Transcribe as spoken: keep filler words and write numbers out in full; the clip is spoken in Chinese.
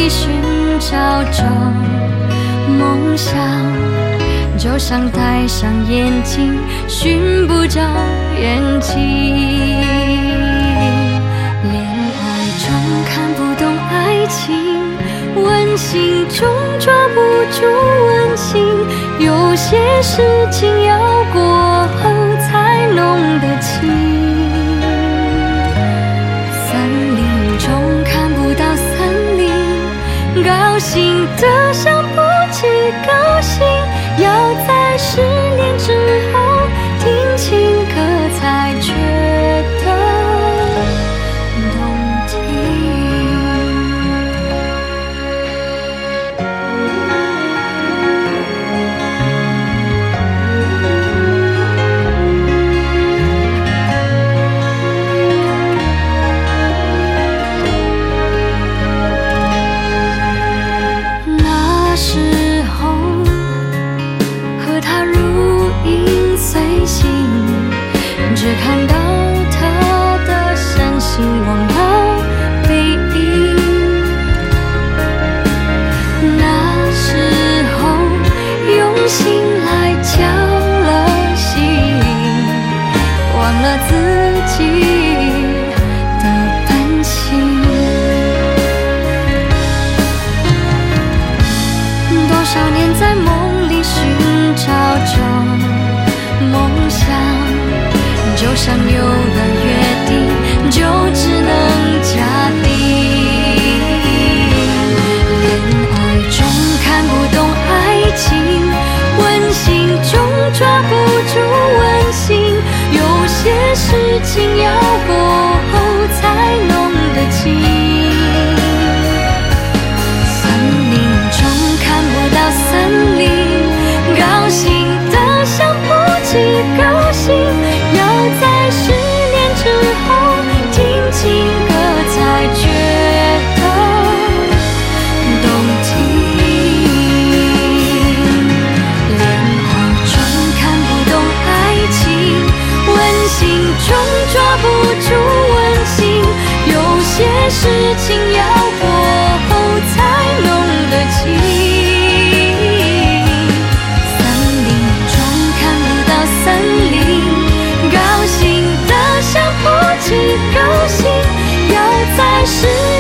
里寻找着梦想，就像戴上眼镜寻不着眼睛。恋爱中看不懂爱情，温馨中抓不住温馨，有些事情要过后才弄得清。森林中看不到森林，高兴的想不起高兴，要在失恋之后听情歌才觉得动听。那时候和他如影随形，只看到他的身形，忘了背影。那时候用心来交了心，忘了自己的本性。多少年在梦里寻找着梦想，就像有了约定，就只能加定。恋爱中看不懂爱情，温馨中抓不住温馨，有些事情要过后才弄得清。森林，高兴的想不起高兴，要在失恋之后听情歌才觉得动听。恋爱中看不懂爱情，温馨中抓不住温馨，有些事情要过后才弄得清。高兴，要在失